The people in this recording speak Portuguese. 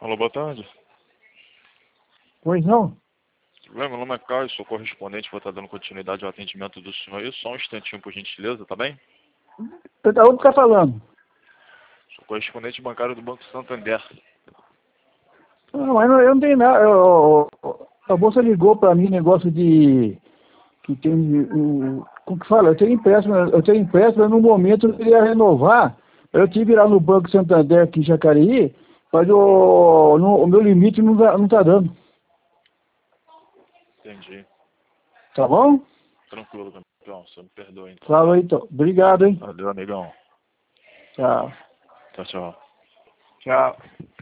Alô, boa tarde. Pois não? Meu nome é Caio, sou correspondente, vou estar dando continuidade ao atendimento do senhor aí. Só um instantinho, por gentileza, tá bem? Da onde tá falando? Sou correspondente bancário do Banco Santander. Não, mas eu não tenho nada. A bolsa ligou para mim negócio de que tem como que fala? Eu tenho empréstimo, no momento eu queria renovar. Eu tive lá no Banco Santander aqui em Jacareí, mas o meu limite não tá dando. Entendi. Tá bom? Tranquilo, campeão. Você me perdoa então, Fala tá? aí, então. Obrigado, hein? Valeu, amigão. Tchau. Tchau, tchau. Tchau.